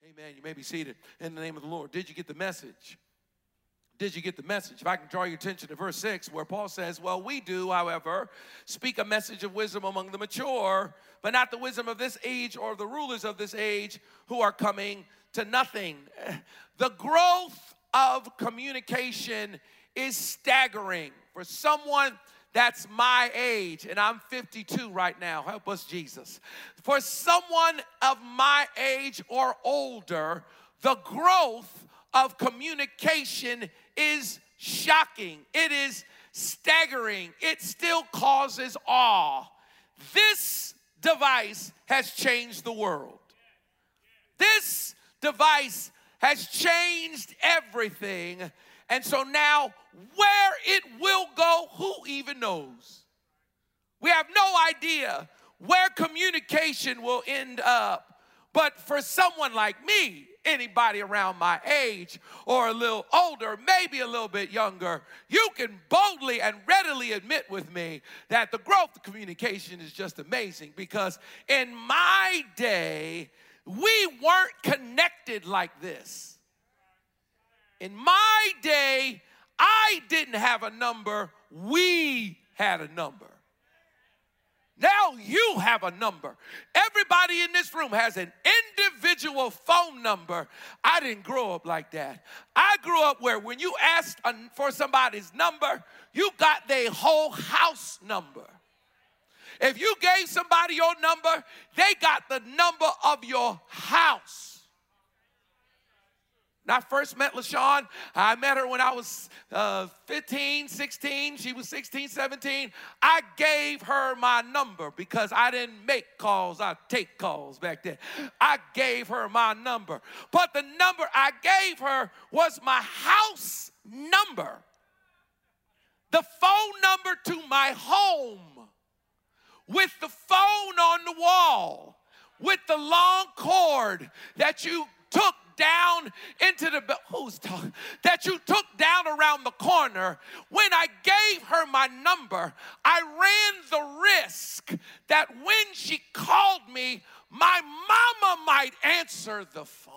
Amen. You may be seated in the name of the Lord. Did you get the message? Did you get the message? If I can draw your attention to verse 6, where Paul says, well, we do, however, speak a message of wisdom among the mature, but not the wisdom of this age or of the rulers of this age who are coming to nothing. The growth of communication is staggering for someone that's my age, and I'm 52 right now. Help us, Jesus. For someone of my age or older, the growth of communication is shocking. It is staggering. It still causes awe. This device has changed the world. This device has changed everything. And so now, where it will go, who even knows? We have no idea where communication will end up. But for someone like me, anybody around my age or a little older, maybe a little bit younger, you can boldly and readily admit with me that the growth of communication is just amazing, because in my day, we weren't connected like this. In my day, I didn't have a number, we had a number. Now you have a number. Everybody in this room has an individual phone number. I didn't grow up like that. I grew up where when you asked for somebody's number, you got their whole house number. If you gave somebody your number, they got the number of your house. When I first met LaShawn, I met her when I was 15, 16. She was 16, 17. I gave her my number because I didn't make calls. I take calls back then. I gave her my number. But the number I gave her was my house number. The phone number to my home, with the phone on the wall, with the long cord that you took down into the, who's talking, that you took down around the corner. When I gave her my number, I ran the risk that when she called me, my mama might answer the phone.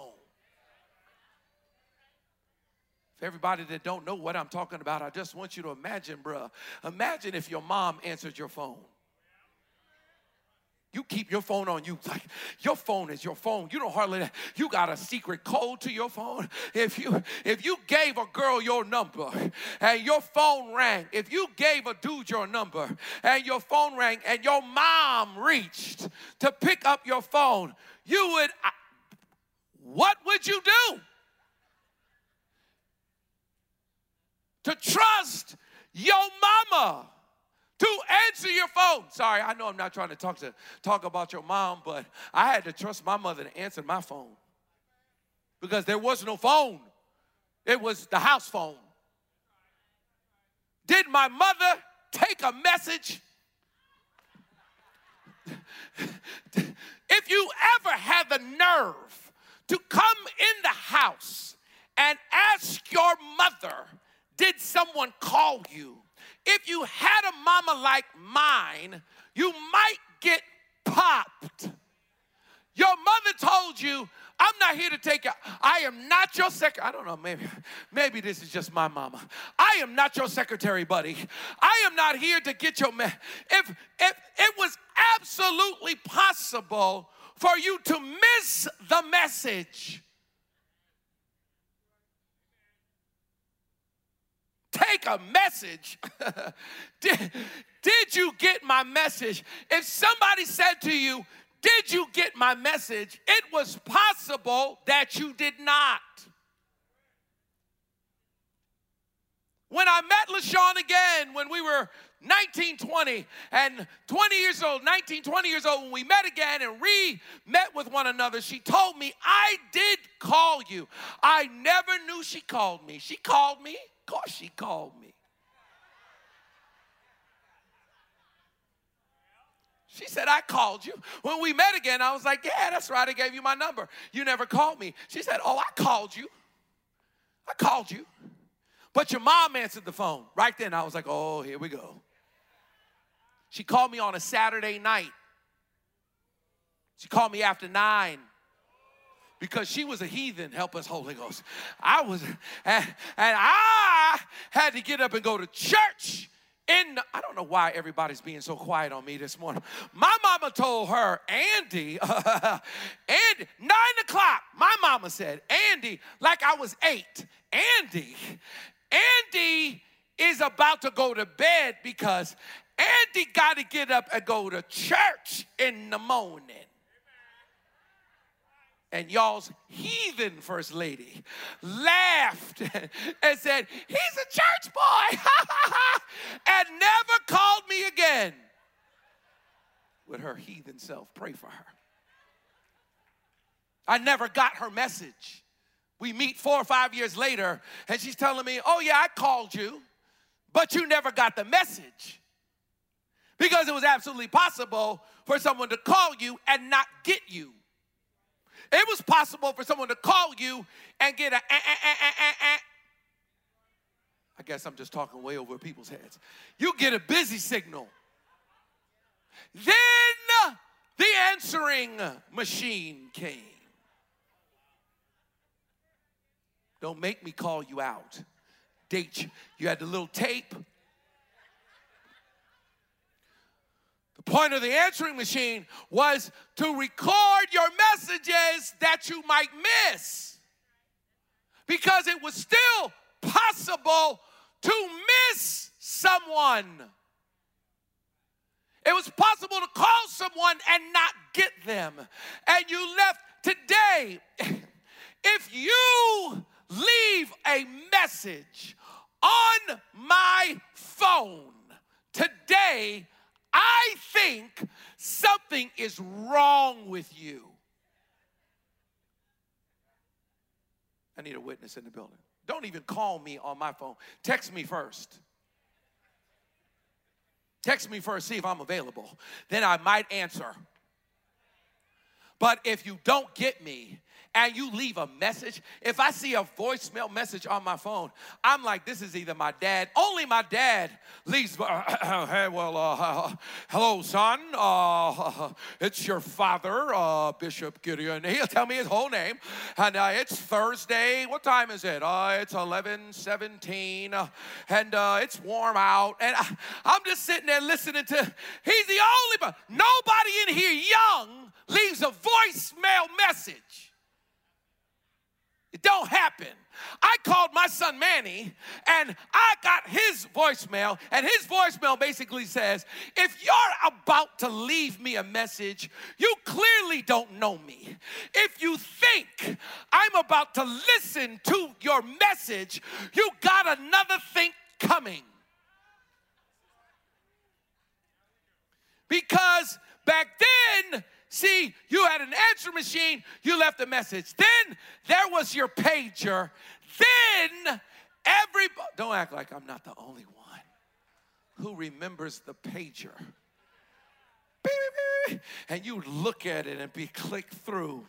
For everybody that don't know what I'm talking about, I just want you to imagine, bruh. Imagine if your mom answered your phone. You keep your phone on you. Like, your phone is your phone. You don't hardly, you got a secret code to your phone. If you gave a girl your number and your phone rang, if you gave a dude your number and your phone rang and your mom reached to pick up your phone, you would, what would you do? To trust your mama to answer your phone. Sorry, I know I'm not trying to talk about your mom, but I had to trust my mother to answer my phone because there was no phone. It was the house phone. Did my mother take a message? If you ever had the nerve to come in the house and ask your mother, did someone call you? If you had a mama like mine, you might get popped. Your mother told you, I'm not here to take you. I am not your secretary. I don't know, maybe this is just my mama. I am not your secretary, buddy. I am not here to get your If it was absolutely possible for you to miss the message, take a message. Did you get my message? If somebody said to you, did you get my message? It was possible that you did not. When I met LaShawn again, when we were 19, 20, and 20 years old, 19, 20 years old, when we met again and re-met with one another, she told me, I did call you. I never knew she called me. She called me. Of course she called me. She said, I called you. When we met again, I was like, yeah, that's right. I gave you my number. You never called me. She said, oh, I called you. I called you. But your mom answered the phone. Right then, I was like, oh, here we go. She called me on a Saturday night. She called me after 9. because she was a heathen. Help us, Holy Ghost. And I had to get up and go to church. I don't know why everybody's being so quiet on me this morning. My mama told her, Andy, 9 o'clock, my mama said, Andy, like I was 8, Andy is about to go to bed because Andy got to get up and go to church in the morning. And y'all's heathen first lady laughed and said, he's a church boy, and never called me again. With her heathen self, pray for her. I never got her message. We meet 4 or 5 years later, and she's telling me, oh yeah, I called you, but you never got the message. Because it was absolutely possible for someone to call you and not get you. It was possible for someone to call you and get a I guess I'm just talking way over people's heads. You get a busy signal. Then the answering machine came. Don't make me call you out. Date you. You had the little tape. The point of the answering machine was to record your messages that you might miss. Because it was still possible to miss someone. It was possible to call someone and not get them. And you left today. If you leave a message on my phone today, I think something is wrong with you. I need a witness in the building. Don't even call me on my phone. Text me first. Text me first, see if I'm available. Then I might answer. But if you don't get me and you leave a message, if I see a voicemail message on my phone, I'm like, this is either my dad. Only my dad leaves. Hey, well, hello, son. It's your father, Bishop Gideon. He'll tell me his whole name. And it's Thursday. What time is it? It's 11:17. And it's warm out. And I'm just sitting there listening to, he's the only, nobody in here young leaves a voicemail message. It don't happen. I called my son Manny, and I got his voicemail, and his voicemail basically says, if you're about to leave me a message, you clearly don't know me. If you think I'm about to listen to your message, you got another thing coming. Because back then, see, you had an answer machine, you left a message. Then there was your pager. Then everybody, don't act like I'm not the only one who remembers the pager. And you look at it and be clicked through.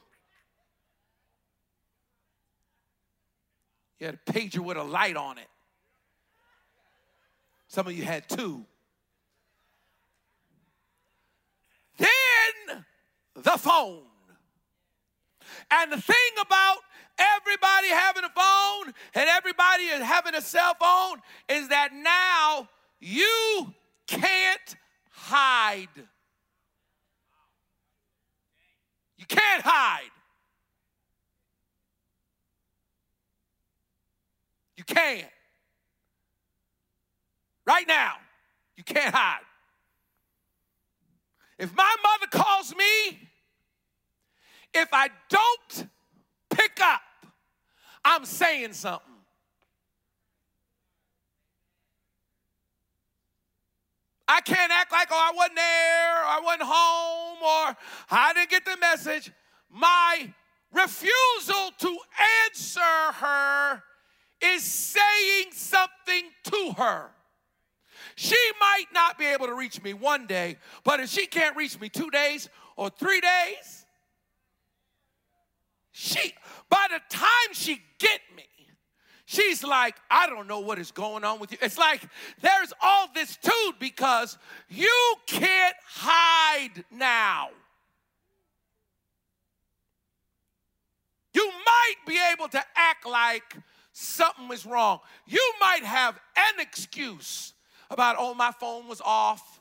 You had a pager with a light on it. Some of you had 2. Then the phone. And the thing about everybody having a phone and everybody having a cell phone is that now you can't hide. You can't hide. You can't. Right now, you can't hide. If my mother calls me, if I don't pick up, I'm saying something. I can't act like, oh, I wasn't there, or I wasn't home, or I didn't get the message. My refusal to answer her is saying something to her. She might not be able to reach me one day, but if she can't reach me 2 days or 3 days, by the time she get me, she's like, I don't know what is going on with you. It's like there's all this too because you can't hide now. be able to act like something is wrong. You might have an excuse about, oh, my phone was off.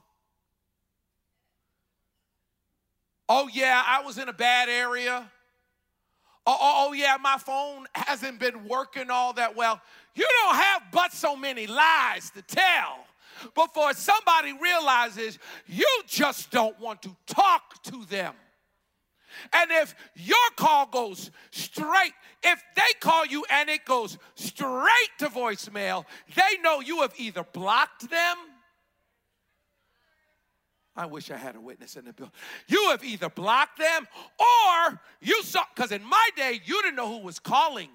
Oh, yeah, I was in a bad area. Oh, yeah, my phone hasn't been working all that well. You don't have but so many lies to tell before somebody realizes you just don't want to talk to them. And if your call goes straight, if they call you and it goes straight to voicemail, they know you have either blocked them. I wish I had a witness in the building. You have either blocked them or you saw, because in my day, you didn't know who was calling.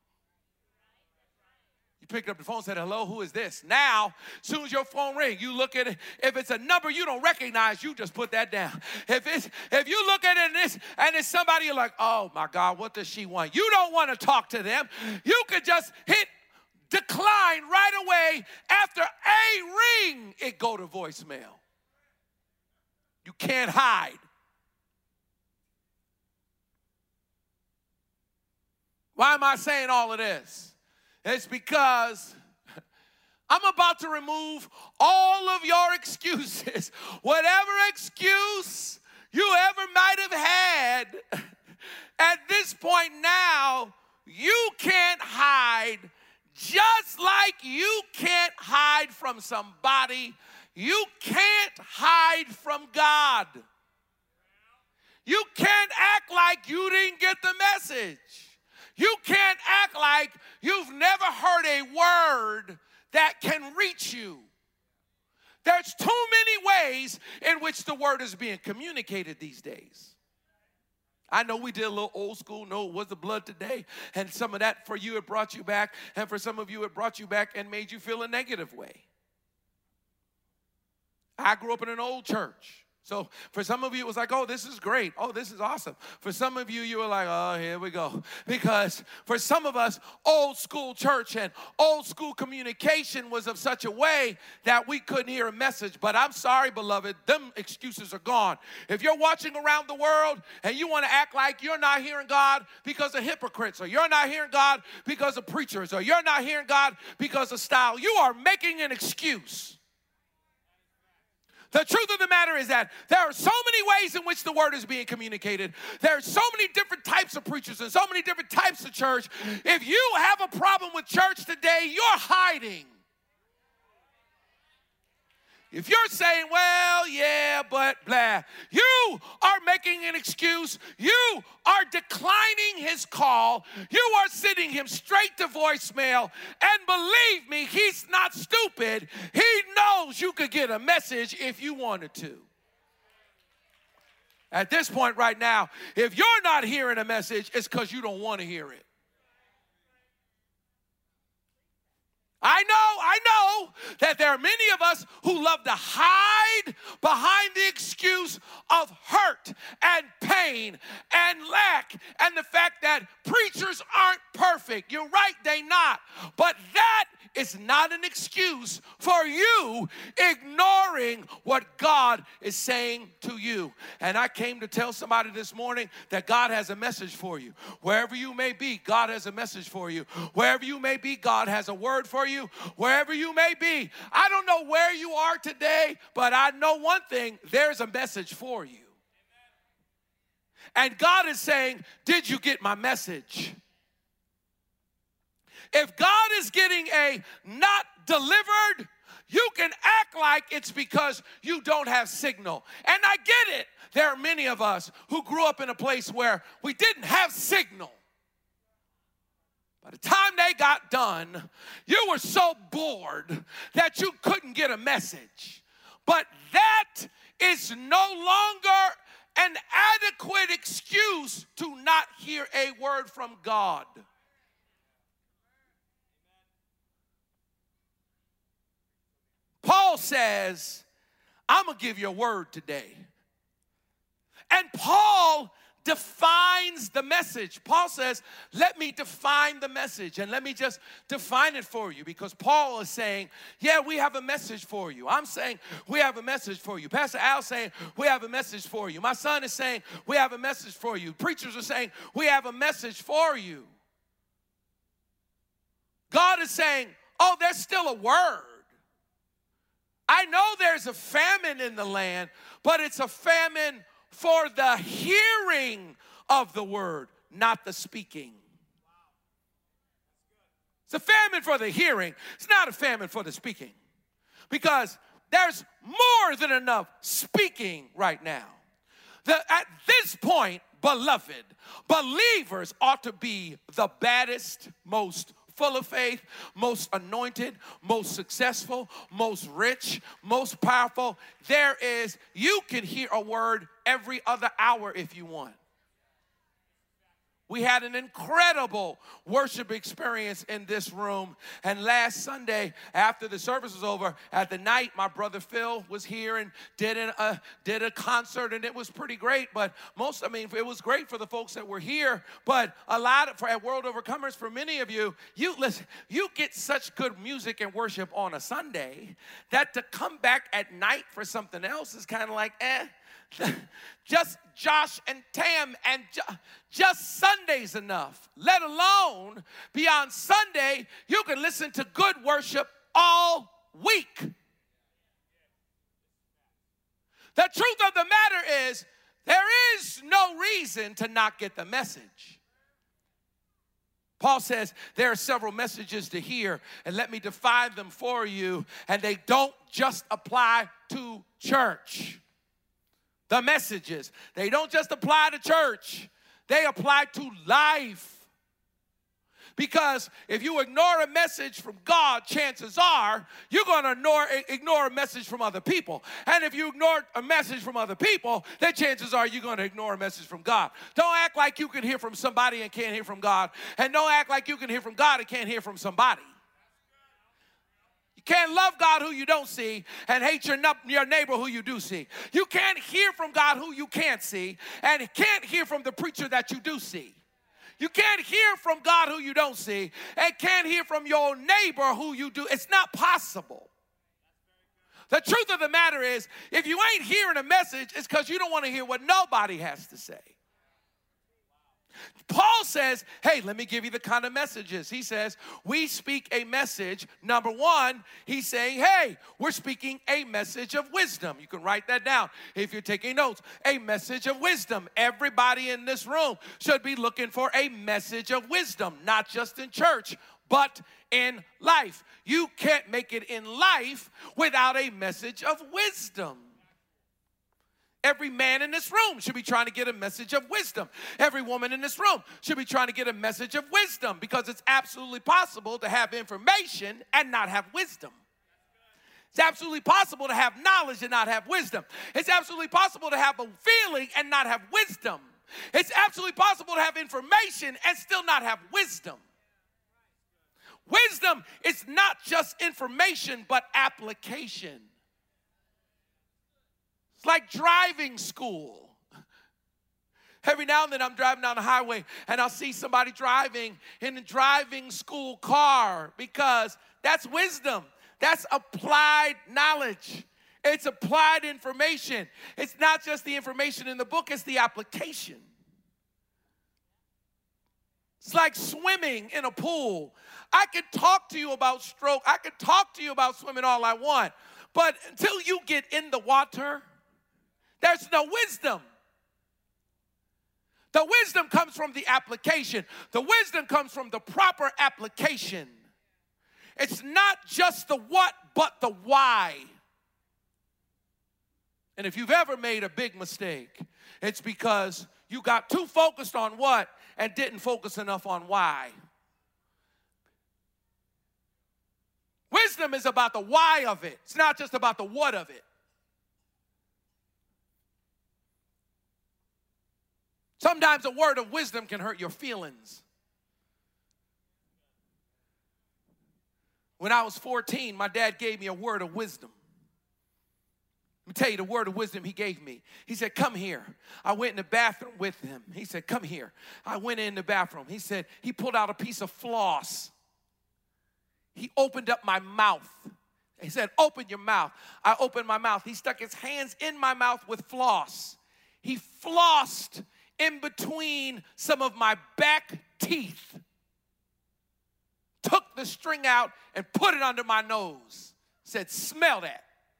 You picked up the phone and said, hello, who is this? Now, as soon as your phone rings, you look at it. If it's a number you don't recognize, you just put that down. If you look at it and it's somebody, you're like, oh my God, what does she want? You don't want to talk to them. You could just hit decline right away. After a ring, it go to voicemail. You can't hide. Why am I saying all of this? It's because I'm about to remove all of your excuses. Whatever excuse you ever might have had, at this point now, you can't hide. Just like you can't hide from somebody, you can't hide from God. You can't act like you didn't get the message. You can't act like you've never heard a word that can reach you. There's too many ways in which the word is being communicated these days. I know we did a little old school, no, it was the blood today. And some of that for you, it brought you back. And for some of you, it brought you back and made you feel a negative way. I grew up in an old church. So for some of you, it was like, oh, this is great. Oh, this is awesome. For some of you, you were like, oh, here we go. Because for some of us, old school church and old school communication was of such a way that we couldn't hear a message. But I'm sorry, beloved, them excuses are gone. If you're watching around the world and you want to act like you're not hearing God because of hypocrites, or you're not hearing God because of preachers, or you're not hearing God because of style, you are making an excuse. The truth of the matter is that there are so many ways in which the word is being communicated. There are so many different types of preachers and so many different types of church. If you have a problem with church today, you're hiding. If you're saying, well, yeah, but blah, you are making an excuse. You are declining his call. You are sending him straight to voicemail. And believe me, he's not stupid. He knows you could get a message if you wanted to. At this point right now, if you're not hearing a message, it's because you don't want to hear it. I know that there are many of us who love to hide behind the excuse of hurt and pain and lack and the fact that preachers aren't perfect. You're right, they're not. But that is not an excuse for you ignoring what God is saying to you. And I came to tell somebody this morning that God has a message for you. Wherever you may be, God has a message for you. Wherever you may be, God has a word for you. Wherever you may be, I don't know where you are today, but I know one thing, there's a message for you. And God is saying, did you get my message? If God is getting a not delivered, you can act like it's because you don't have signal. And I get it. There are many of us who grew up in a place where we didn't have signal. By the time they got done, you were so bored that you couldn't get a message. But that is no longer an adequate excuse to not hear a word from God. Paul says, I'm going to give you a word today. And Paul defines the message. Paul says, let me define the message, and let me just define it for you, because Paul is saying, yeah, we have a message for you. I'm saying we have a message for you. Pastor Al's saying we have a message for you. My son is saying we have a message for you. Preachers are saying we have a message for you. God is saying, oh, there's still a word. I know there's a famine in the land, but it's a famine for the hearing of the word, not the speaking. It's a famine for the hearing. It's not a famine for the speaking. Because there's more than enough speaking right now. At this point, beloved, believers ought to be the baddest, most full of faith, most anointed, most successful, most rich, most powerful. You can hear a word every other hour if you want. We had an incredible worship experience in this room. And last Sunday, after the service was over, at the night, my brother Phil was here and did a concert, and it was pretty great. But it was great for the folks that were here. But at World Overcomers, for many of you, you get such good music and worship on a Sunday that to come back at night for something else is kind of like, just Josh and Tam and just Sunday's enough. Let alone beyond Sunday, you can listen to good worship all week. The truth of the matter is, there is no reason to not get the message. Paul says there are several messages to hear, and let me define them for you, and they don't just apply to church. The messages, they don't just apply to church, they apply to life. Because if you ignore a message from God, chances are you're going to ignore a message from other people. And if you ignore a message from other people, then chances are you're going to ignore a message from God. Don't act like you can hear from somebody and can't hear from God. And don't act like you can hear from God and can't hear from somebody. Can't love God who you don't see and hate your neighbor who you do see. You can't hear from God who you can't see and can't hear from the preacher that you do see. You can't hear from God who you don't see and can't hear from your neighbor who you do. It's not possible. The truth of the matter is, if you ain't hearing a message, it's because you don't want to hear what nobody has to say. Paul says, hey, let me give you the kind of messages. He says, we speak a message. Number one, he's saying, hey, we're speaking a message of wisdom. You can write that down if you're taking notes. A message of wisdom. Everybody in this room should be looking for a message of wisdom, not just in church, but in life. You can't make it in life without a message of wisdom. Every man in this room should be trying to get a message of wisdom. Every woman in this room should be trying to get a message of wisdom, because it's absolutely possible to have information and not have wisdom. It's absolutely possible to have knowledge and not have wisdom. It's absolutely possible to have a feeling and not have wisdom. It's absolutely possible to have information and still not have wisdom. Wisdom is not just information, but application. Like driving school. Every now and then I'm driving down the highway and I'll see somebody driving in a driving school car, because that's wisdom. That's applied knowledge. It's applied information. It's not just the information in the book, it's the application. It's like swimming in a pool. I could talk to you about stroke. I could talk to you about swimming all I want. But until you get in the water, there's no wisdom. The wisdom comes from the application. The wisdom comes from the proper application. It's not just the what, but the why. And if you've ever made a big mistake, it's because you got too focused on what and didn't focus enough on why. Wisdom is about the why of it. It's not just about the what of it. Sometimes a word of wisdom can hurt your feelings. When I was 14, my dad gave me a word of wisdom. Let me tell you the word of wisdom he gave me. He said, come here. I went in the bathroom with him. He said, come here. I went in the bathroom. He said, he pulled out a piece of floss. He opened up my mouth. He said, open your mouth. I opened my mouth. He stuck his hands in my mouth with floss. He flossed in between some of my back teeth. Took took the string out and put it under my nose. Said, smell that.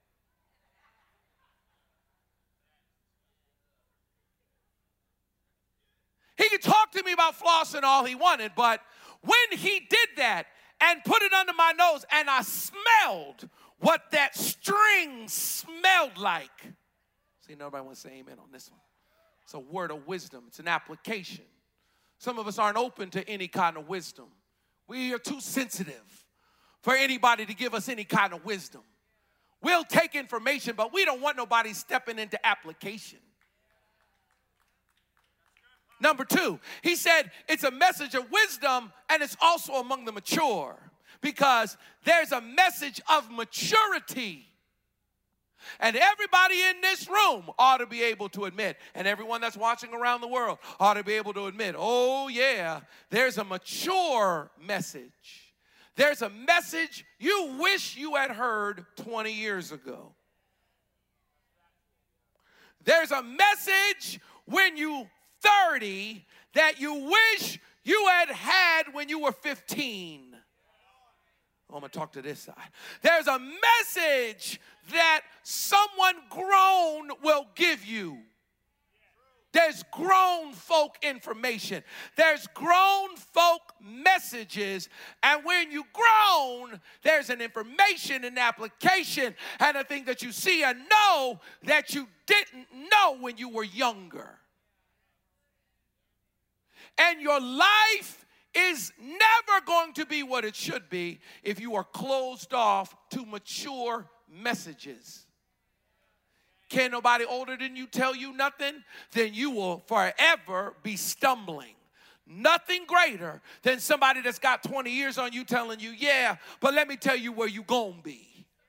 He could talk to me about flossing all he wanted, but when he did that and put it under my nose and I smelled what that string smelled like. See, nobody wants to say amen on this one. It's a word of wisdom. It's an application. Some of us aren't open to any kind of wisdom. We are too sensitive for anybody to give us any kind of wisdom. We'll take information, but we don't want nobody stepping into application. Number two, he said it's a message of wisdom and it's also among the mature because there's a message of maturity. And everybody in this room ought to be able to admit, and everyone that's watching around the world ought to be able to admit, oh yeah, there's a mature message. There's a message you wish you had heard 20 years ago. There's a message when you 30 that you wish you had when you were 15. Oh, I'm going to talk to this side. There's a message that someone grown will give you. There's grown folk information. There's grown folk messages. And when you grown, there's an information and application and a thing that you see and know that you didn't know when you were younger. And your life is never going to be what it should be if you are closed off to mature messages. Can nobody older than you tell you nothing? Then you will forever be stumbling. Nothing greater than somebody that's got 20 years on you telling you, yeah, but let me tell you where you gonna be.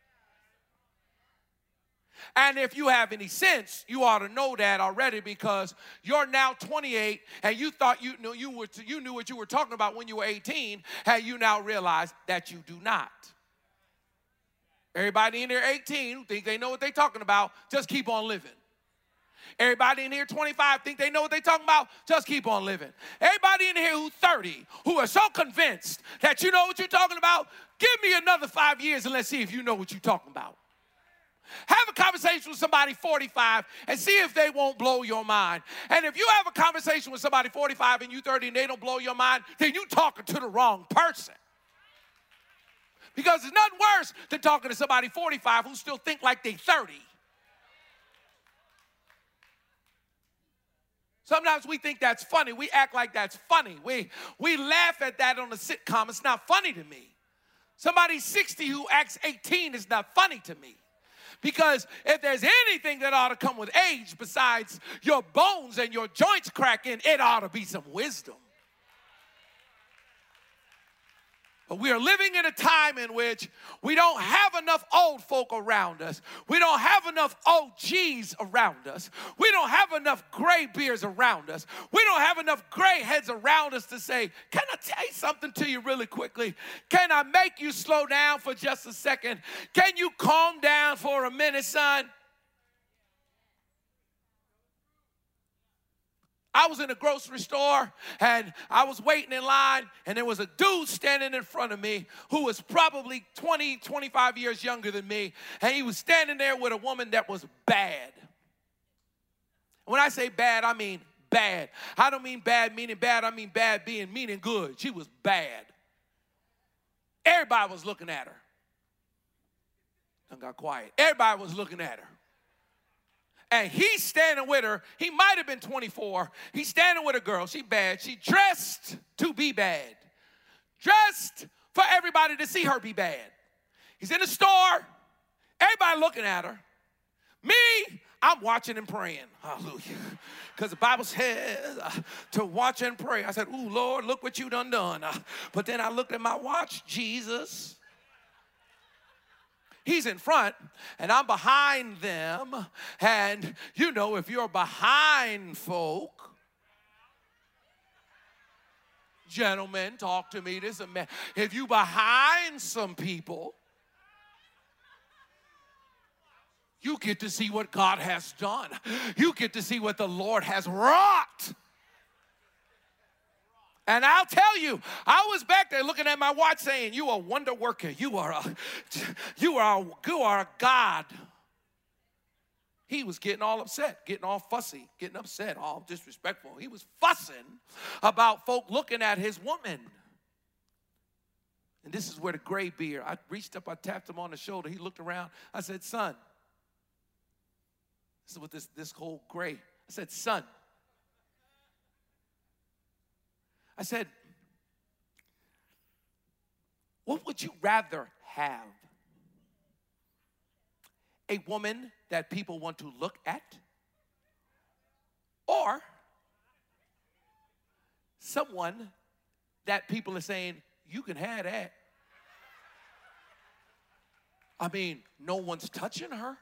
And if you have any sense, you ought to know that already because you're now 28 and you thought you knew what you were talking about when you were 18, and you now realize that you do not. Everybody in here 18 who think they know what they're talking about, just keep on living. Everybody in here 25 think they know what they're talking about, just keep on living. Everybody in here who's 30 who are so convinced that you know what you're talking about, give me another 5 years and let's see if you know what you're talking about. Have a conversation with somebody 45 and see if they won't blow your mind. And if you have a conversation with somebody 45 and you 30 and they don't blow your mind, then you're talking to the wrong person. Because there's nothing worse than talking to somebody 45 who still think like they 30. Sometimes we think that's funny. We act like that's funny. We laugh at that on a sitcom. It's not funny to me. Somebody 60 who acts 18 is not funny to me. Because if there's anything that ought to come with age besides your bones and your joints cracking, it ought to be some wisdom. But we are living in a time in which we don't have enough old folk around us. We don't have enough OGs around us. We don't have enough gray beards around us. We don't have enough gray heads around us to say, can I tell you something to you really quickly? Can I make you slow down for just a second? Can you calm down for a minute, son? I was in a grocery store and I was waiting in line and there was a dude standing in front of me who was probably 20, 25 years younger than me, and he was standing there with a woman that was bad. When I say bad, I mean bad. I don't mean bad meaning bad, I mean bad being meaning good. She was bad. Everybody was looking at her. I got quiet. Everybody was looking at her. And he's standing with her. He might have been 24. He's standing with a girl. She bad. She dressed to be bad. Dressed for everybody to see her be bad. He's in the store. Everybody looking at her. Me, I'm watching and praying. Hallelujah. Because the Bible says to watch and pray. I said, ooh, Lord, look what you done. But then I looked at my watch. Jesus. He's in front, and I'm behind them. And, you know, if you're behind folk, gentlemen, talk to me. This is a man. If you behind some people, you get to see what God has done. You get to see what the Lord has wrought. And I'll tell you, I was back there looking at my watch saying, you are a wonder worker. You are a God. He was getting all upset, getting all fussy, getting upset, all disrespectful. He was fussing about folk looking at his woman. And this is where the gray beard, I reached up, I tapped him on the shoulder. He looked around. I said, son, this is what this whole gray. I said, son. I said, what would you rather have? A woman that people want to look at? Or someone that people are saying, you can have that. I mean, no one's touching her.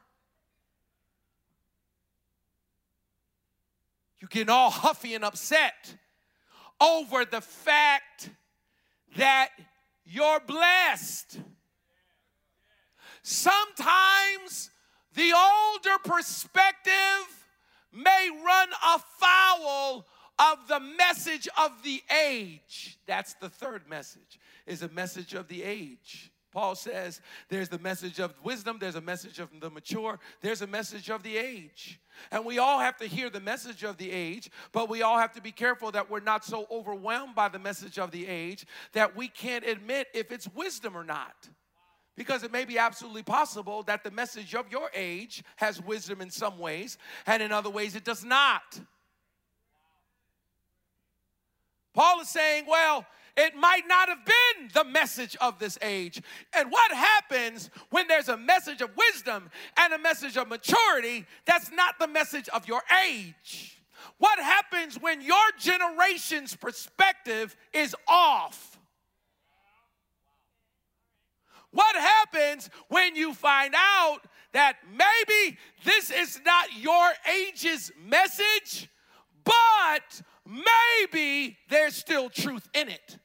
You're getting all huffy and upset over the fact that you're blessed. Sometimes the older perspective may run afoul of the message of the age. That's the third message, is a message of the age. Paul says there's the message of wisdom, there's a message of the mature, there's a message of the age. And we all have to hear the message of the age, but we all have to be careful that we're not so overwhelmed by the message of the age that we can't admit if it's wisdom or not. Because it may be absolutely possible that the message of your age has wisdom in some ways, and in other ways it does not. Paul is saying, well, it might not have been the message of this age. And what happens when there's a message of wisdom and a message of maturity that's not the message of your age? What happens when your generation's perspective is off? What happens when you find out that maybe this is not your age's message, but maybe there's still truth in it?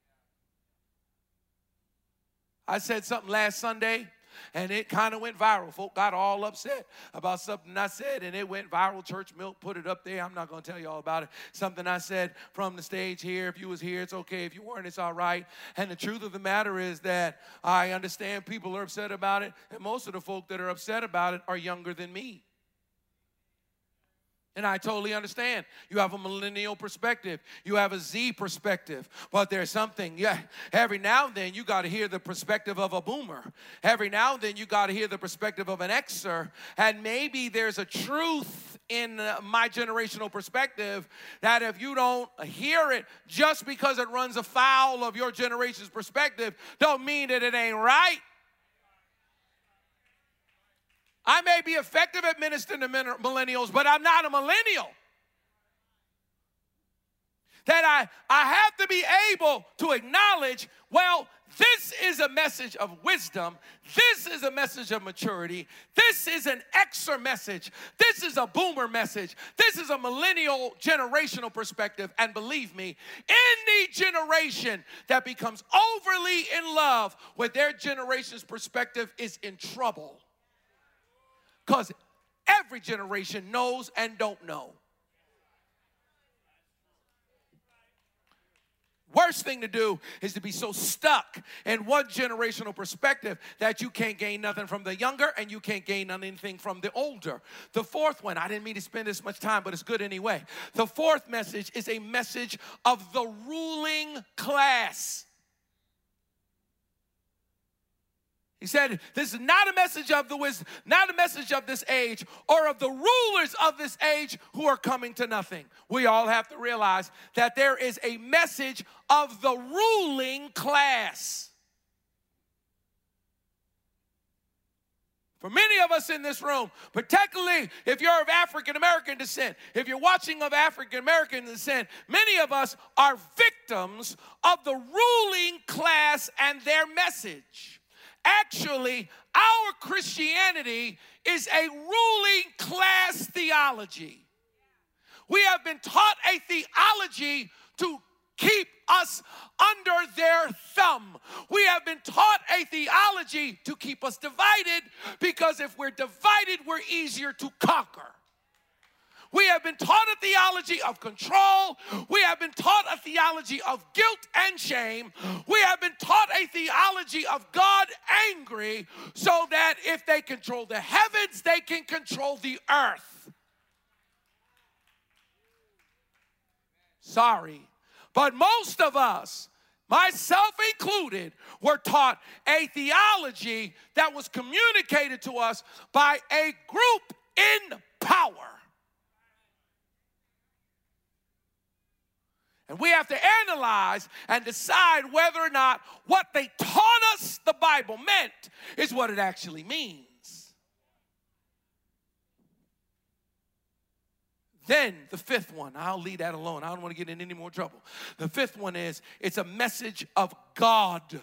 I said something last Sunday, and it kind of went viral. Folk got all upset about something I said, and it went viral. Church Milk put it up there. I'm not going to tell you all about it. Something I said from the stage here. If you was here, it's okay. If you weren't, it's all right. And the truth of the matter is that I understand people are upset about it, and most of the folk that are upset about it are younger than me. And I totally understand. You have a millennial perspective. You have a Z perspective. But there's something, every now and then you got to hear the perspective of a boomer. Every now and then you got to hear the perspective of an Xer. And maybe there's a truth in my generational perspective that if you don't hear it just because it runs afoul of your generation's perspective, don't mean that it ain't right. I may be effective at ministering to millennials, but I'm not a millennial. That I have to be able to acknowledge, well, this is a message of wisdom. This is a message of maturity. This is an Xer message. This is a boomer message. This is a millennial generational perspective. And believe me, any generation that becomes overly in love with their generation's perspective is in trouble. Because every generation knows and don't know. Worst thing to do is to be so stuck in one generational perspective that you can't gain nothing from the younger and you can't gain anything from the older. The fourth one, I didn't mean to spend this much time, but it's good anyway. The fourth message is a message of the ruling class. He said, this is not a message of the wisdom, not a message of this age or of the rulers of this age who are coming to nothing. We all have to realize that there is a message of the ruling class. For many of us in this room, particularly if you're of African American descent, if you're watching of African American descent, many of us are victims of the ruling class and their message. Actually, our Christianity is a ruling class theology. We have been taught a theology to keep us under their thumb. We have been taught a theology to keep us divided because if we're divided, we're easier to conquer. We have been taught a theology of control. We have been taught a theology of guilt and shame. We have been taught a theology of God angry so that if they control the heavens, they can control the earth. Sorry, but most of us, myself included, were taught a theology that was communicated to us by a group in power. And we have to analyze and decide whether or not what they taught us the Bible meant is what it actually means. Then the fifth one, I'll leave that alone. I don't want to get in any more trouble. The fifth one is, it's a message of God.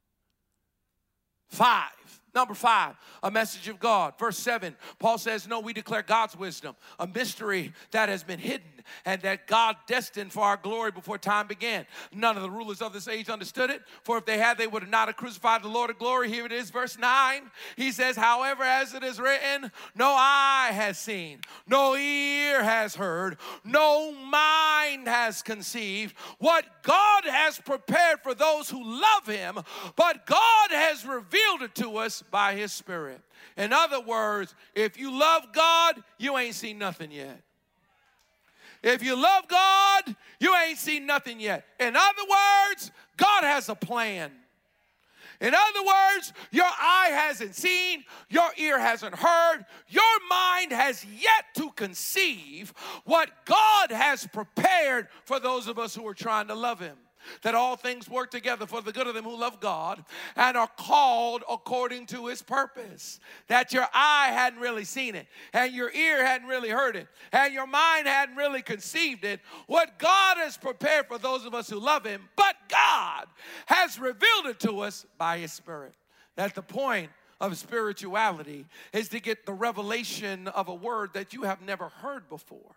5. Number 5, a message of God. Verse 7, Paul says, no, we declare God's wisdom, a mystery that has been hidden and that God destined for our glory before time began. None of the rulers of this age understood it, for if they had, they would have not have crucified the Lord of glory. Here it is, verse 9. He says, however, as it is written, no eye has seen, no ear has heard, no mind has conceived what God has prepared for those who love him, but God has revealed it to us by his Spirit. In other words, if you love God, you ain't seen nothing yet. If you love God, you ain't seen nothing yet. In other words, God has a plan. In other words, your eye hasn't seen, your ear hasn't heard, your mind has yet to conceive what God has prepared for those of us who are trying to love him. That all things work together for the good of them who love God and are called according to his purpose. That your eye hadn't really seen it, and your ear hadn't really heard it, and your mind hadn't really conceived it, what God has prepared for those of us who love him, but God has revealed it to us by his Spirit. That the point of spirituality is to get the revelation of a word that you have never heard before.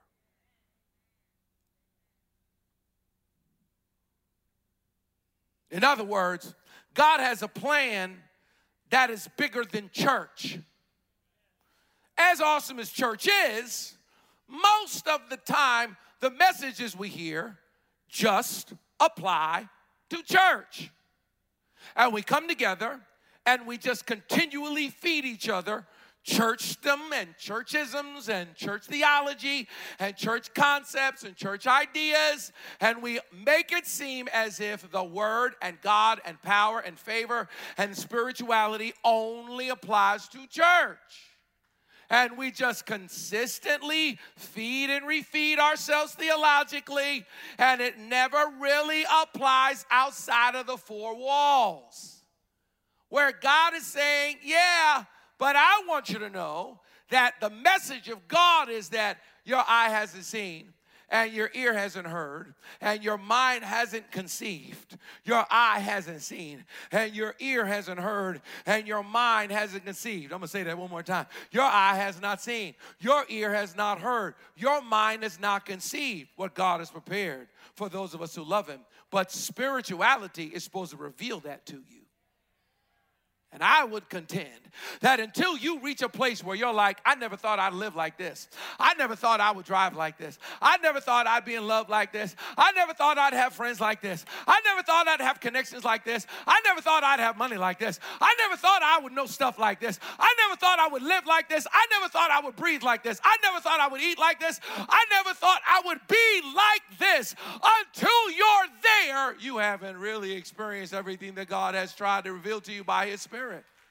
In other words, God has a plan that is bigger than church. As awesome as church is, most of the time, the messages we hear just apply to church. And we come together and we just continually feed each other churchdom and churchisms and church theology and church concepts and church ideas, and we make it seem as if the word and God and power and favor and spirituality only applies to church. And we just consistently feed and refeed ourselves theologically, and it never really applies outside of the four walls. Where God is saying, yeah, but I want you to know that the message of God is that your eye hasn't seen, and your ear hasn't heard, and your mind hasn't conceived. Your eye hasn't seen, and your ear hasn't heard, and your mind hasn't conceived. I'm going to say that one more time. Your eye has not seen, your ear has not heard, your mind has not conceived what God has prepared for those of us who love him. But spirituality is supposed to reveal that to you. And I would contend that until you reach a place where you're like, I never thought I'd live like this. I never thought I would drive like this. I never thought I'd be in love like this. I never thought I'd have friends like this. I never thought I'd have connections like this. I never thought I'd have money like this. I never thought I would know stuff like this. I never thought I would live like this. I never thought I would breathe like this. I never thought I would eat like this. I never thought I would be like this. Until you're there, you haven't really experienced everything that God has tried to reveal to you by his Spirit.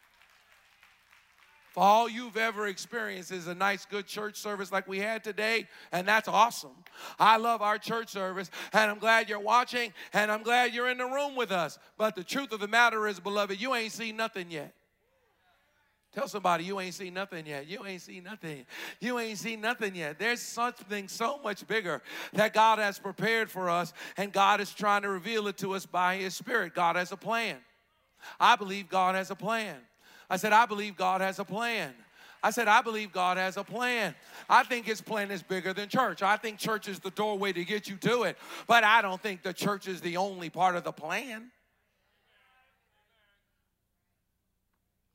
For all you've ever experienced is a nice, good church service like we had today, and that's awesome. I love our church service, and I'm glad you're watching, and I'm glad you're in the room with us. But the truth of the matter is, beloved, you ain't seen nothing yet. Tell somebody, you ain't seen nothing yet. You ain't seen nothing. You ain't seen nothing yet. There's something so much bigger that God has prepared for us, and God is trying to reveal it to us by his Spirit. God has a plan. I believe God has a plan. I said, I believe God has a plan. I said, I believe God has a plan. I think his plan is bigger than church. I think church is the doorway to get you to it. But I don't think the church is the only part of the plan.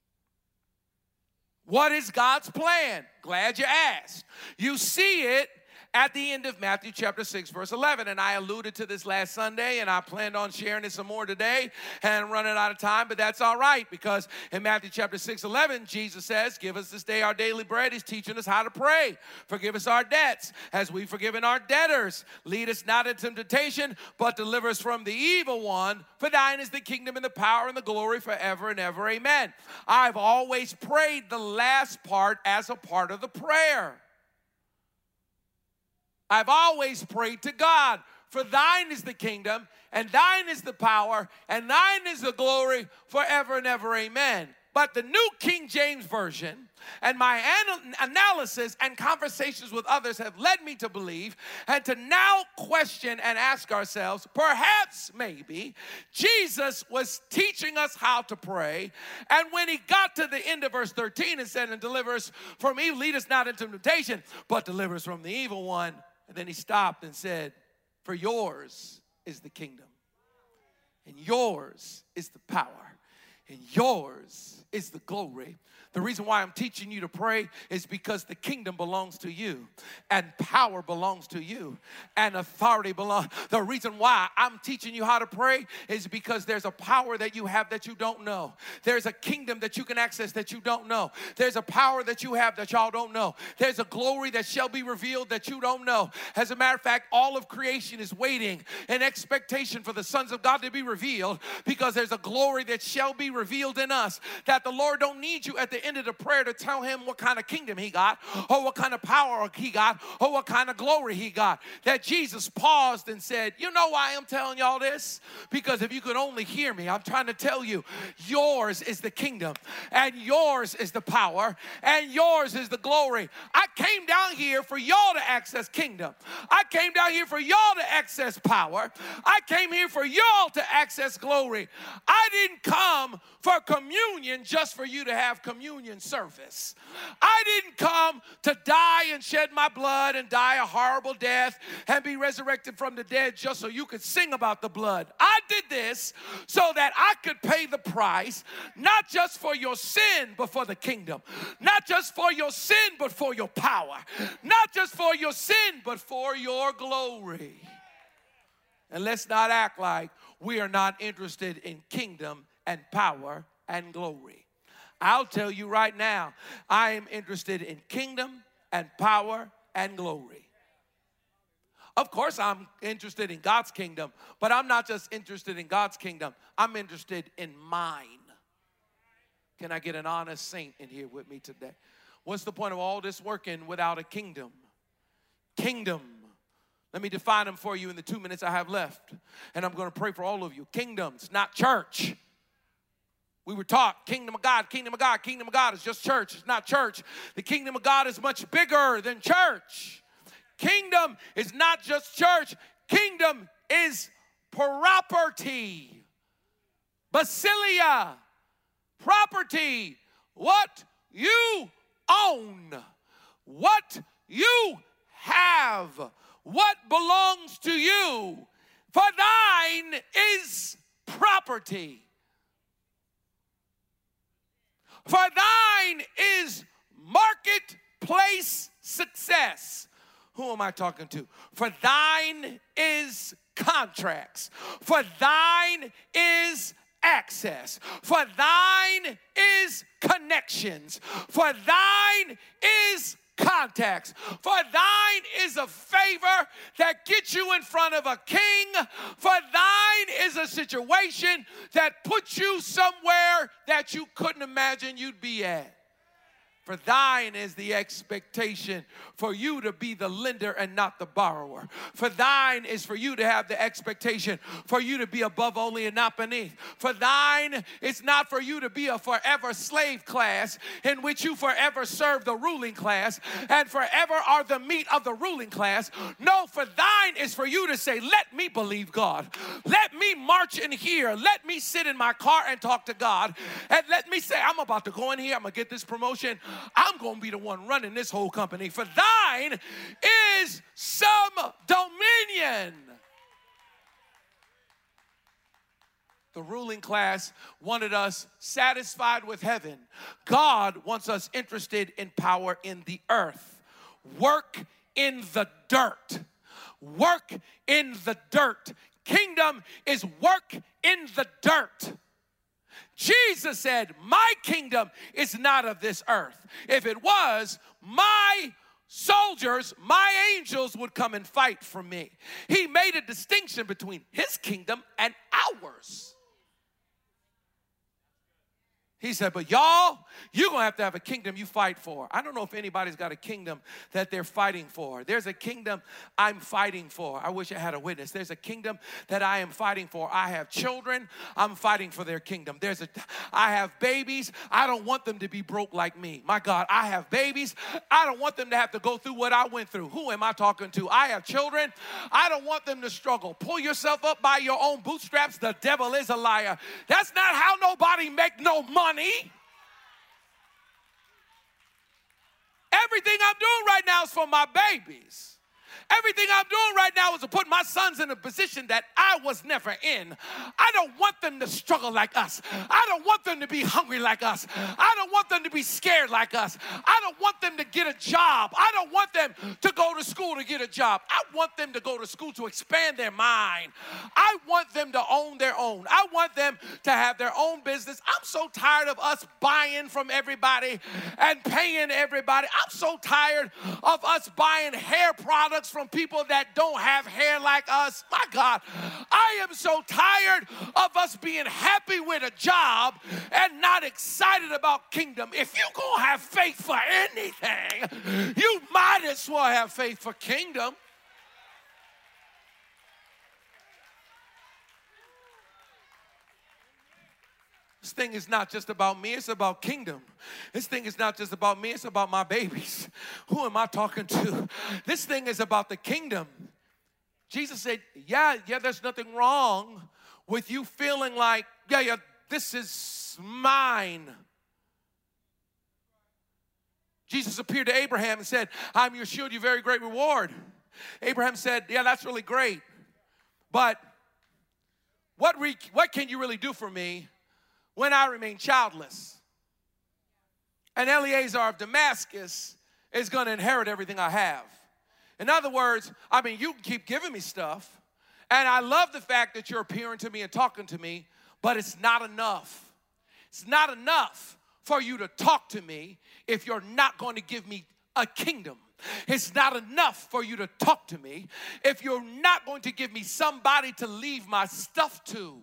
What is God's plan? Glad you asked. You see it at the end of Matthew chapter 6, verse 11. And I alluded to this last Sunday, and I planned on sharing it some more today, and I'm running out of time, but that's all right, because in Matthew chapter 6, 11, Jesus says, give us this day our daily bread. He's teaching us how to pray. Forgive us our debts as we've forgiven our debtors. Lead us not into temptation, but deliver us from the evil one. For thine is the kingdom and the power and the glory forever and ever. Amen. I've always prayed the last part as a part of the prayer. I've always prayed to God, for thine is the kingdom, and thine is the power, and thine is the glory forever and ever. Amen. But the New King James Version and my analysis and conversations with others have led me to believe and to now question and ask ourselves, perhaps, maybe, Jesus was teaching us how to pray, and when he got to the end of verse 13 and said, and deliver us from evil, lead us not into temptation, but deliver us from the evil one. And then he stopped and said, for yours is the kingdom, and yours is the power, and yours is the glory. The reason why I'm teaching you to pray is because the kingdom belongs to you, and power belongs to you, and authority belongs. The reason why I'm teaching you how to pray is because there's a power that you have that you don't know. There's a kingdom that you can access that you don't know. There's a power that you have that y'all don't know. There's a glory that shall be revealed that you don't know. As a matter of fact, all of creation is waiting in expectation for the sons of God to be revealed, because there's a glory that shall be revealed in us, that the Lord don't need you at the end of the prayer to tell him what kind of kingdom he got, or what kind of power he got, or what kind of glory he got. That Jesus paused and said, you know why I'm telling y'all this? Because if you could only hear me, I'm trying to tell you, yours is the kingdom, and yours is the power, and yours is the glory. I came down here for y'all to access kingdom. I came down here for y'all to access power. I came here for y'all to access glory. I didn't come for communion just for you to have communion service. I didn't come to die and shed my blood and die a horrible death and be resurrected from the dead just so you could sing about the blood. I did this so that I could pay the price, not just for your sin, but for the kingdom. Not just for your sin, but for your power. Not just for your sin, but for your glory. And let's not act like we are not interested in kingdom and power and glory. I'll tell you right now, I am interested in kingdom and power and glory. Of course, I'm interested in God's kingdom, but I'm not just interested in God's kingdom. I'm interested in mine. Can I get an honest saint in here with me today? What's the point of all this working without a kingdom? Kingdom. Let me define them for you in the 2 minutes I have left. And I'm going to pray for all of you. Kingdoms, not church. We were taught kingdom of God, kingdom of God, kingdom of God is just church. It's not church. The kingdom of God is much bigger than church. Kingdom is not just church. Kingdom is property. Basilia, property. What you own. What you have. What belongs to you. For thine is property. For thine is marketplace success. Who am I talking to? For thine is contracts. For thine is access. For thine is connections. For thine is contacts. For thine is a favor that gets you in front of a king. For thine is a situation that puts you somewhere that you couldn't imagine you'd be at. For thine is the expectation for you to be the lender and not the borrower. For thine is for you to have the expectation for you to be above only and not beneath. For thine is not for you to be a forever slave class in which you forever serve the ruling class and forever are the meat of the ruling class. No, for thine is for you to say, let me believe God. Let me march in here. Let me sit in my car and talk to God. And let me say, I'm about to go in here. I'm going to get this promotion. I'm going to be the one running this whole company. For thine is some dominion. The ruling class wanted us satisfied with heaven. God wants us interested in power in the earth. Work in the dirt. Work in the dirt. Kingdom is work in the dirt. Jesus said, my kingdom is not of this earth. If it was, my soldiers, my angels would come and fight for me. He made a distinction between his kingdom and ours. He said, but y'all, you're going to have a kingdom you fight for. I don't know if anybody's got a kingdom that they're fighting for. There's a kingdom I'm fighting for. I wish I had a witness. There's a kingdom that I am fighting for. I have children. I'm fighting for their kingdom. I have babies. I don't want them to be broke like me. My God, I have babies. I don't want them to have to go through what I went through. Who am I talking to? I have children. I don't want them to struggle. Pull yourself up by your own bootstraps. The devil is a liar. That's not how nobody make no money. Everything I'm doing right now is for my babies. Everything I'm doing right now is to put my sons in a position that I was never in. I don't want them to struggle like us. I don't want them to be hungry like us. I don't want them to be scared like us. I don't want them to get a job. I don't want them to go to school to get a job. I want them to go to school to expand their mind. I want them to own their own. I want them to have their own business. I'm so tired of us buying from everybody and paying everybody. I'm so tired of us buying hair products from people that don't have hair like us. My God, I am so tired of us being happy with a job and not excited about kingdom. If you're going to have faith for anything, you might as well have faith for kingdom. This thing is not just about me, it's about kingdom. This thing is not just about me, it's about my babies. Who am I talking to? This thing is about the kingdom. Jesus said, yeah, there's nothing wrong with you feeling like, yeah, this is mine. Jesus appeared to Abraham and said, I'm your shield, your very great reward. Abraham said, yeah, that's really great. But what can you really do for me when I remain childless? And Eliezer of Damascus is going to inherit everything I have. In other words, you can keep giving me stuff, and I love the fact that you're appearing to me and talking to me, but it's not enough. It's not enough for you to talk to me if you're not going to give me a kingdom. It's not enough for you to talk to me if you're not going to give me somebody to leave my stuff to.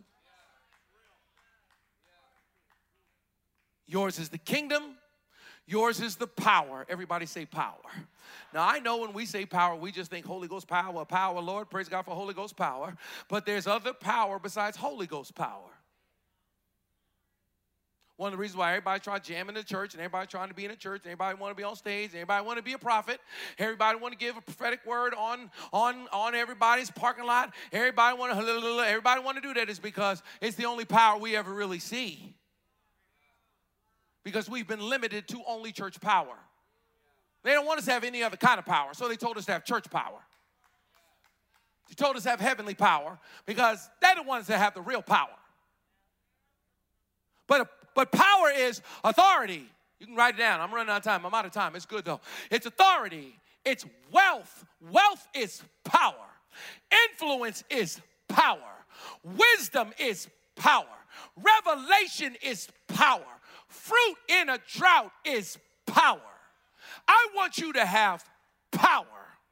Yours is the kingdom. Yours is the power. Everybody say power. Now, I know when we say power, we just think Holy Ghost power, Lord. Praise God for Holy Ghost power. But there's other power besides Holy Ghost power. One of the reasons why everybody try jamming the church, and everybody trying to be in the church, and everybody want to be on stage, and everybody want to be a prophet, everybody want to give a prophetic word on everybody's parking lot, everybody want to do that is because it's the only power we ever really see. Because we've been limited to only church power. They don't want us to have any other kind of power, so they told us to have church power. They told us to have heavenly power because they're the ones that have the real power. But power is authority. You can write it down. I'm running out of time. I'm out of time. It's good, though. It's authority. It's wealth. Wealth is power. Influence is power. Wisdom is power. Revelation is power. Fruit in a drought is power. I want you to have power.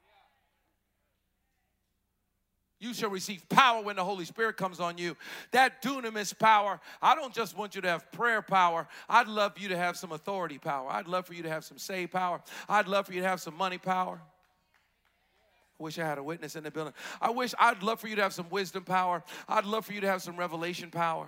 You shall receive power when the Holy Spirit comes on you. That dunamis power, I don't just want you to have prayer power. I'd love for you to have some authority power. I'd love for you to have some save power. I'd love for you to have some money power. I wish I had a witness in the building. I'd love for you to have some wisdom power. I'd love for you to have some revelation power.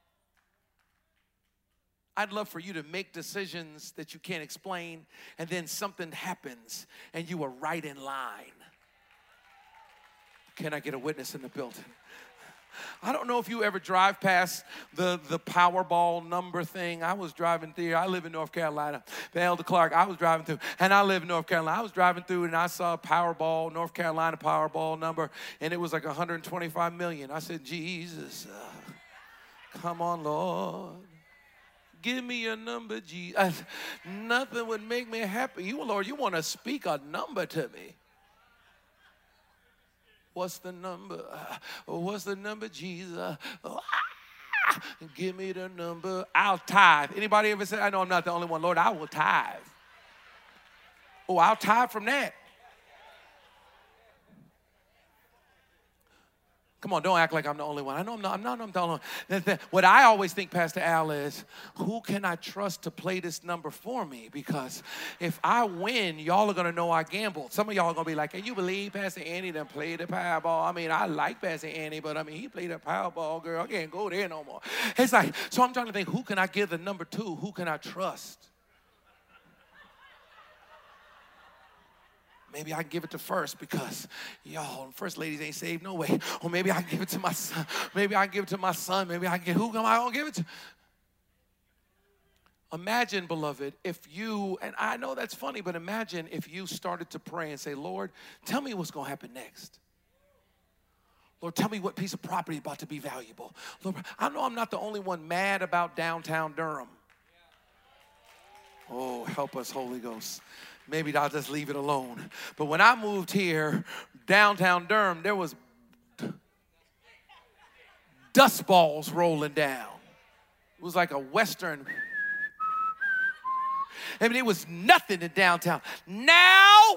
I'd love for you to make decisions that you can't explain, and then something happens, and you are right in line. Can I get a witness in the building? I don't know if you ever drive past the Powerball number thing. I was driving through. I live in North Carolina. Elder Clark, I was driving through, and I live in North Carolina. I was driving through, and I saw a Powerball, North Carolina Powerball number, and it was like 125 million. I said, Jesus, come on, Lord. Give me your number, Jesus. Nothing would make me happy. You, Lord, you want to speak a number to me. What's the number? What's the number, Jesus? Give me the number. I'll tithe. Anybody ever say, I know I'm not the only one. Lord, I will tithe. Oh, I'll tithe from that. Come on, don't act like I'm the only one. I know I'm not the only one. What I always think, Pastor Al, is who can I trust to play this number for me? Because if I win, y'all are going to know I gambled. Some of y'all are going to be like, can you believe Pastor Annie done played the Powerball? I mean, I like Pastor Annie, but I mean, he played the Powerball, girl. I can't go there no more. It's like, so I'm trying to think, who can I give the number to? Who can I trust? Maybe I can give it to First because, y'all, First ladies ain't saved no way. Or maybe I can give it to my son. Maybe I can give it to my son. Maybe I can get, who am I going to give it to? Imagine, beloved, if you, and I know that's funny, but imagine if you started to pray and say, Lord, tell me what's going to happen next. Lord, tell me what piece of property is about to be valuable. Lord, I know I'm not the only one mad about downtown Durham. Oh, help us, Holy Ghost. Maybe I'll just leave it alone. But when I moved here, downtown Durham, there was dust balls rolling down. It was like a Western. I mean, it was nothing in downtown. Now,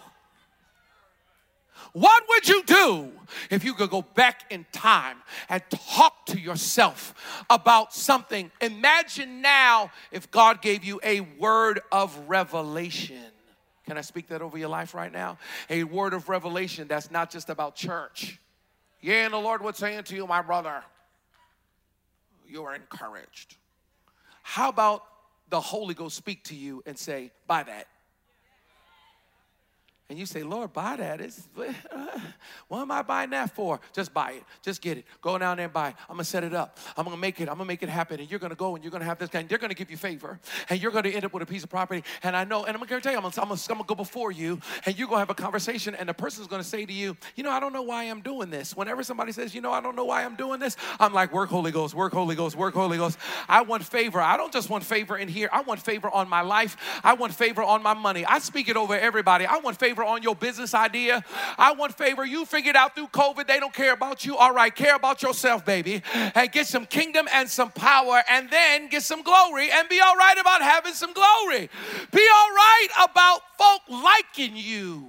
what would you do if you could go back in time and talk to yourself about something? Imagine now if God gave you a word of revelation. Can I speak that over your life right now? A word of revelation that's not just about church. Yeah, and the Lord was saying to you, my brother, you are encouraged. How about the Holy Ghost speak to you and say, buy that? And you say, Lord, buy that. What am I buying that for? Just buy it. Just get it. Go down there and buy it. I'm going to set it up. I'm going to make it. I'm going to make it happen. And you're going to go and you're going to have this guy. And they're going to give you favor. And you're going to end up with a piece of property. And I know, and I'm going to tell you, I'm going to go before you. And you're going to have a conversation. And the person's going to say to you, you know, I don't know why I'm doing this. Whenever somebody says, you know, I don't know why I'm doing this, I'm like, work, Holy Ghost, work, Holy Ghost, work, Holy Ghost. I want favor. I don't just want favor in here. I want favor on my life. I want favor on my money. I speak it over everybody. I want favor on your business idea. I want favor. You figured out through COVID they don't care about you. All right, care about yourself, baby. And get some kingdom and some power and then get some glory and be all right about having some glory. Be all right about folk liking you.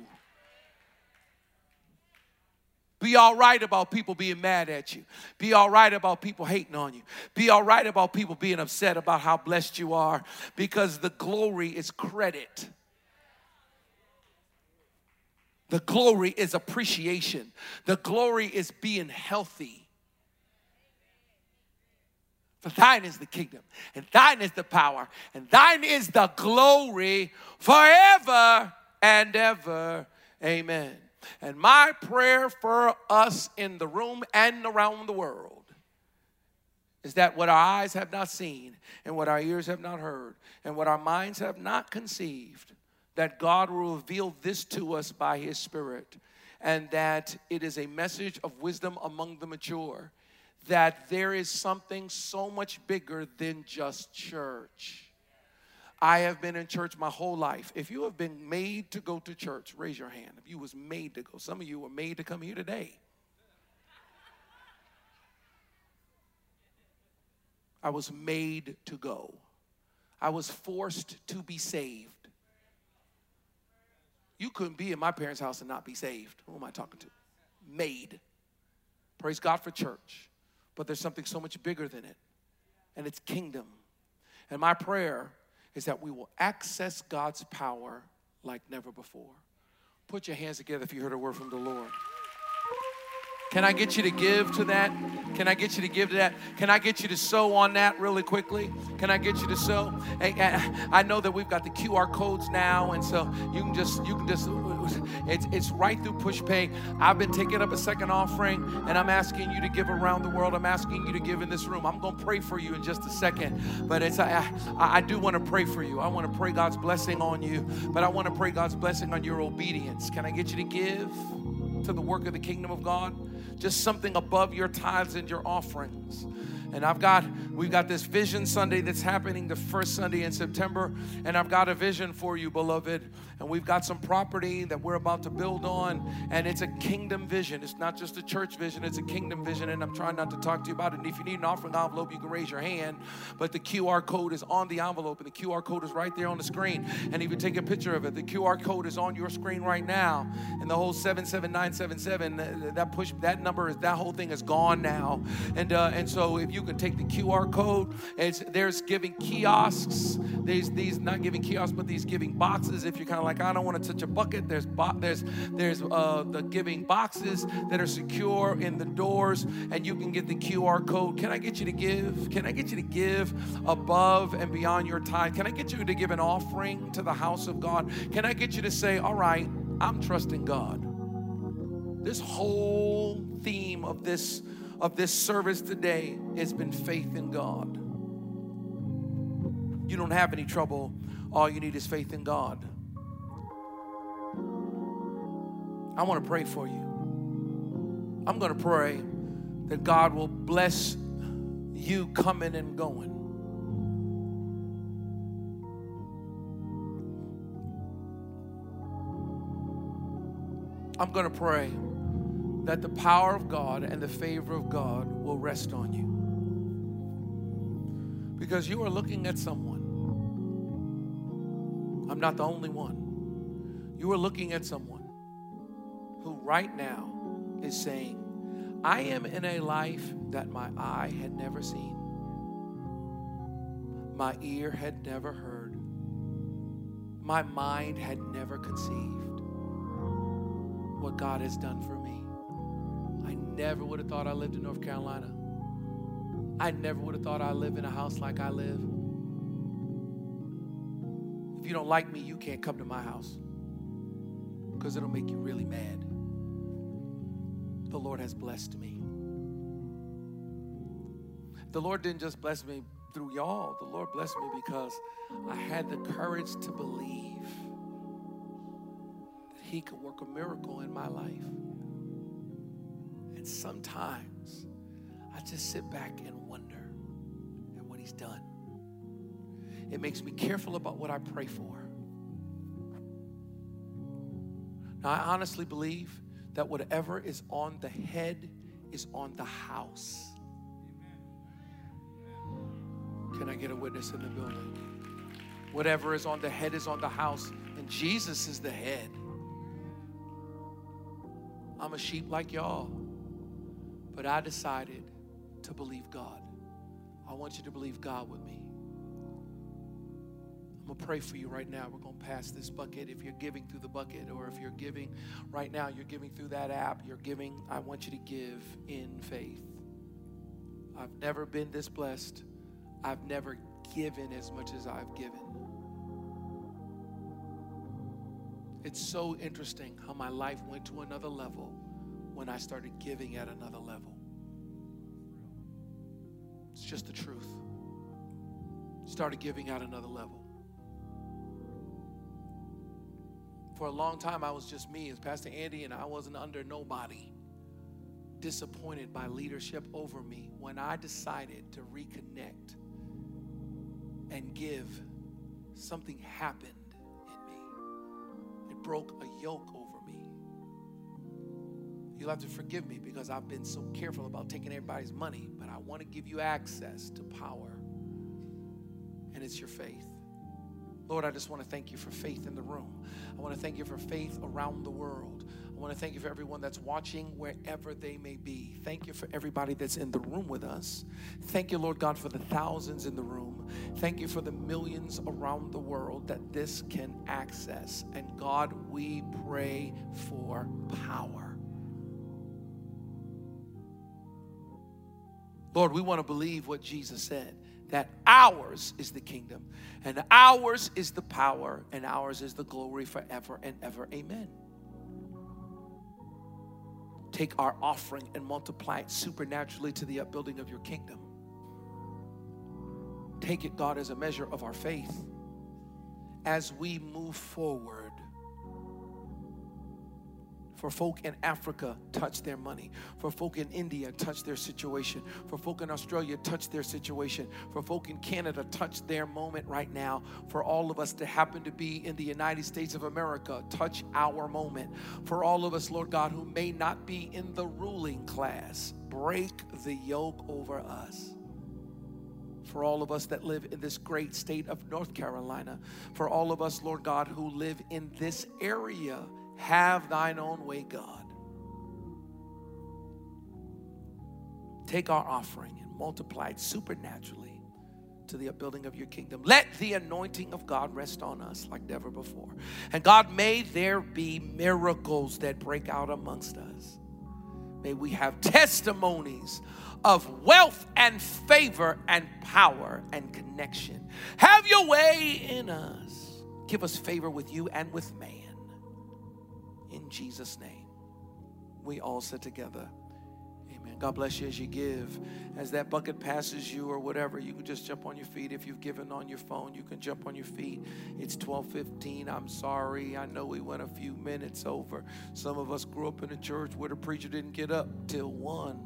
Be all right about people being mad at you. Be all right about people hating on you. Be all right about people being upset about how blessed you are, because the glory is credit. The glory is appreciation. The glory is being healthy. For thine is the kingdom, and thine is the power, and thine is the glory forever and ever. Amen. And my prayer for us in the room and around the world is that what our eyes have not seen, and what our ears have not heard, and what our minds have not conceived, that God will reveal this to us by his Spirit, and that it is a message of wisdom among the mature, that there is something so much bigger than just church. I have been in church my whole life. If you have been made to go to church, raise your hand. If you was made to go, some of you were made to come here today. I was made to go. I was forced to be saved. You couldn't be in my parents' house and not be saved. Who am I talking to? Made. Praise God for church. But there's something so much bigger than it. And it's kingdom. And my prayer is that we will access God's power like never before. Put your hands together if you heard a word from the Lord. Can I get you to give to that? Can I get you to give to that? Can I get you to sow on that really quickly? Can I get you to sow? I know that we've got the QR codes now, and so you can just, it's right through PushPay. I've been taking up a second offering, and I'm asking you to give around the world. I'm asking you to give in this room. I'm going to pray for you in just a second, but I do want to pray for you. I want to pray God's blessing on you, but I want to pray God's blessing on your obedience. Can I get you to give to the work of the kingdom of God? just something above your tithes and your offerings. And we've got this Vision Sunday that's happening the first Sunday in September. And I've got a vision for you, beloved. And we've got some property that we're about to build on. And it's a kingdom vision. It's not just a church vision, it's a kingdom vision. And I'm trying not to talk to you about it. And if you need an offering envelope, you can raise your hand. But the QR code is on the envelope. And the QR code is right there on the screen. And if you take a picture of it, the QR code is on your screen right now. And the whole 77977, that number, that whole thing is gone now. And so if you can take the QR code, there's giving kiosks. There's these not giving kiosks, but these giving boxes. If you're kind of like, I don't want to touch a bucket, there's the giving boxes that are secure in the doors, and you can get the QR code. Can I get you to give? Can I get you to give above and beyond your tithe? Can I get you to give an offering to the house of God? Can I get you to say, all right, I'm trusting God? This whole theme of this service today has been faith in God. You don't have any trouble. All you need is faith in God. I want to pray for you. I'm going to pray that God will bless you coming and going. I'm going to pray that the power of God and the favor of God will rest on you. Because you are looking at someone. I'm not the only one. You are looking at someone who right now is saying, I am in a life that my eye had never seen, my ear had never heard, my mind had never conceived what God has done for me. I never would have thought I lived in North Carolina. I never would have thought I lived in a house like I live. If you don't like me, you can't come to my house because it'll make you really mad. The Lord has blessed me. The Lord didn't just bless me through y'all. The Lord blessed me because I had the courage to believe that He could work a miracle in my life. And sometimes I just sit back and wonder at what He's done. It makes me careful about what I pray for. Now, I honestly believe that whatever is on the head is on the house. Can I get a witness in the building? Whatever is on the head is on the house, and Jesus is the head. I'm a sheep like y'all, but I decided to believe God. I want you to believe God with me. I'm going to pray for you right now. We're going to pass this bucket. If you're giving through the bucket, or if you're giving right now, you're giving through that app, you're giving, I want you to give in faith. I've never been this blessed. I've never given as much as I've given. It's so interesting how my life went to another level when I started giving at another level. It's just the truth. Started giving at another level. For a long time, I was just me as Pastor Andy, and I wasn't under nobody. Disappointed by leadership over me. When I decided to reconnect and give, something happened in me. It broke a yoke over me. You'll have to forgive me because I've been so careful about taking everybody's money, but I want to give you access to power, and it's your faith. Lord, I just want to thank you for faith in the room. I want to thank you for faith around the world. I want to thank you for everyone that's watching wherever they may be. Thank you for everybody that's in the room with us. Thank you, Lord God, for the thousands in the room. Thank you for the millions around the world that this can access. And God, we pray for power. Lord, we want to believe what Jesus said, that ours is the kingdom, and ours is the power, and ours is the glory forever and ever. Amen. Take our offering and multiply it supernaturally to the upbuilding of your kingdom. Take it, God, as a measure of our faith as we move forward For folk in Africa, touch their money. For folk in India, touch their situation. For folk in Australia, touch their situation. For folk in Canada, touch their moment right now. For all of us that happen to be in the United States of America, touch our moment. For all of us, Lord God, who may not be in the ruling class, break the yoke over us. For all of us that live in this great state of North Carolina, for all of us, Lord God, who live in this area, have thine own way, God. Take our offering and multiply it supernaturally to the upbuilding of your kingdom. Let the anointing of God rest on us like never before. And God, may there be miracles that break out amongst us. May we have testimonies of wealth and favor and power and connection. Have your way in us. Give us favor with you and with man. In Jesus' name, we all sit together. Amen. God bless you as you give. As that bucket passes you or whatever, you can just jump on your feet. If you've given on your phone, you can jump on your feet. It's 12:15. I'm sorry. I know we went a few minutes over. Some of us grew up in a church where the preacher didn't get up till 1.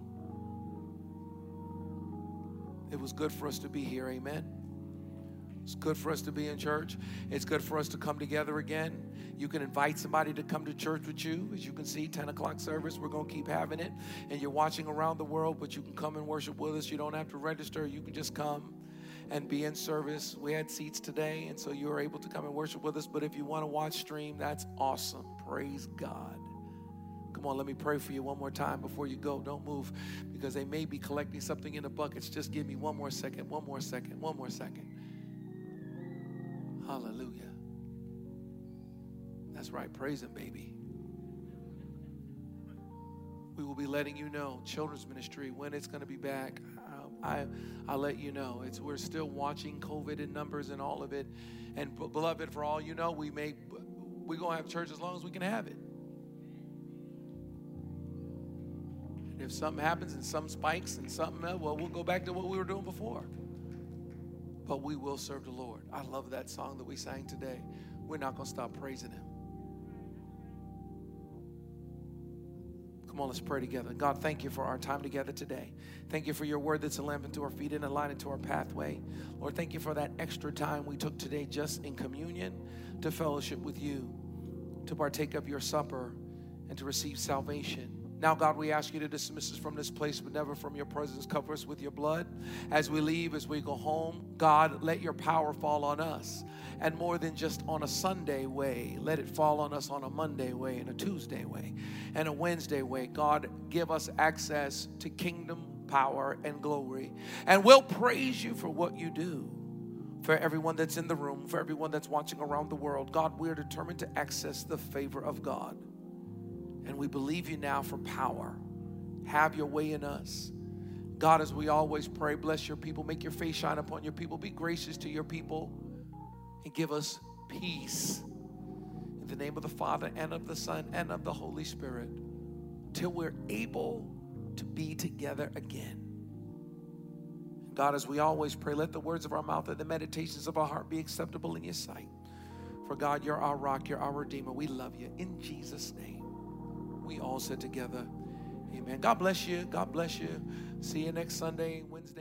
It was good for us to be here. Amen. It's good for us to be in church. It's good for us to come together again. You can invite somebody to come to church with you. As you can see, 10 o'clock service, we're going to keep having it. And you're watching around the world, but you can come and worship with us. You don't have to register. You can just come and be in service. We had seats today, and so you were able to come and worship with us. But if you want to watch stream, that's awesome. Praise God. Come on, let me pray for you one more time before you go. Don't move, because they may be collecting something in the buckets. Just give me one more second, one more second, one more second. Hallelujah. That's right. Praise him, baby. We will be letting you know, children's ministry, when it's going to be back. I'll let you know. We're still watching COVID and numbers and all of it. And beloved, for all you know, we're going to have church as long as we can have it. And if something happens and some spikes and something else, well, we'll go back to what we were doing before. But we will serve the Lord. I love that song that we sang today. We're not going to stop praising him. Come on, let's pray together. God, thank you for our time together today. Thank you for your word that's a lamp unto our feet and a light unto our pathway. Lord, thank you for that extra time we took today just in communion to fellowship with you, to partake of your supper, and to receive salvation. Now, God, we ask you to dismiss us from this place, but never from your presence. Cover us with your blood. As we leave, as we go home, God, let your power fall on us. And more than just on a Sunday way, let it fall on us on a Monday way and a Tuesday way and a Wednesday way. God, give us access to kingdom power and glory. And we'll praise you for what you do. For everyone that's in the room, for everyone that's watching around the world, God, we're determined to access the favor of God. And we believe you now for power. Have your way in us. God, as we always pray, bless your people. Make your face shine upon your people. Be gracious to your people. And give us peace. In the name of the Father, and of the Son, and of the Holy Spirit. Till we're able to be together again. God, as we always pray, let the words of our mouth and the meditations of our heart be acceptable in your sight. For God, you're our rock, you're our Redeemer. We love you. In Jesus' name. We all sit together. Amen. God bless you. God bless you. See you next Sunday, Wednesday.